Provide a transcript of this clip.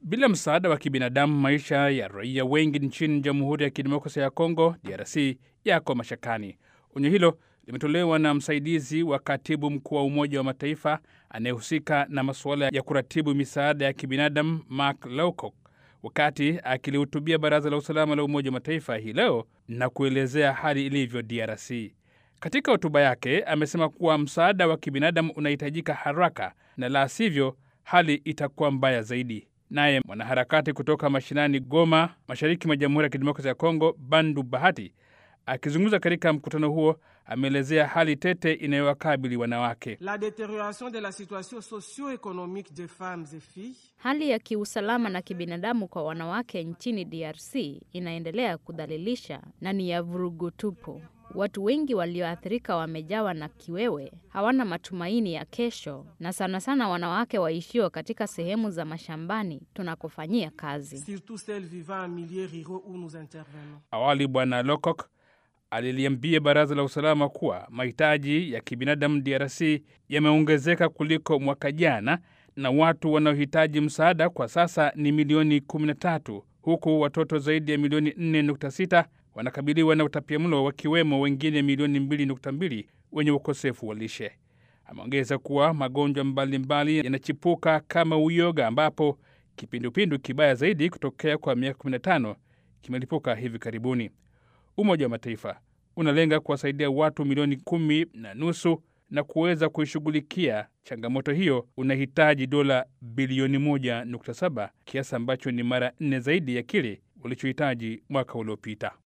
Bila msaada wa kibinadamu, maisha ya raia wengi nchini Jamhuri ya Kidemokrasia ya Kongo, DRC, yako mashakani. Onyo hilo limetolewa na msaidizi wa katibu mkuu wa Umoja wa Mataifa anayehusika na masuala ya kuratibu misaada ya kibinadamu, Mark Lowcock, wakati akilihutubia Baraza la Usalama la Umoja wa Mataifa hii leo na kuelezea hali ilivyo DRC. Katika hotuba yake amesema kuwa msaada wa kibinadamu unahitajika haraka, na la sivyo hali itakuwa mbaya zaidi. Naye mwanaharakati kutoka mashinani Goma, mashariki mwa Jamhuri ya Kidemokrasia ya Kongo, Bandu Bahati, akizungumza katika mkutano huo, ameelezea hali tete inayowakabili wanawake. La détérioration de la situation socio-économique des femmes et filles. Hali ya kiusalama na kibinadamu kwa wanawake nchini DRC inaendelea kudhalilisha na ni ya vurugu tupu. Watu wengi walioathirika wamejawa na kiwewe, hawana matumaini ya kesho, na sana sana wanawake waishio katika sehemu za mashambani tunakofanyia kazi. Surtout celles vivant en milieux ruraux où nous intervenons. Awali Bwana Lowcock aliliambia Baraza la Usalama kuwa mahitaji ya kibinadamu DRC yameongezeka kuliko mwaka jana, na watu wanaohitaji msaada kwa sasa ni milioni 13, huku watoto zaidi ya milioni 4.6 wanakabiliwa na utapiamlo, wakiwemo wengine milioni 2.2 wenye ukosefu wa lishe. Ameongeza kuwa magonjwa mbalimbali yanachipuka kama uyoga, ambapo kipindupindu kibaya zaidi kutokea kwa miaka 15 kimelipuka hivi karibuni. Umoja wa Mataifa unalenga kuwasaidia watu milioni 10.5 na kuweza kuishughulikia changamoto hiyo unahitaji dola bilioni 1.7, kiasi ambacho ni mara 4 zaidi ya kile walichohitaji mwaka uliopita.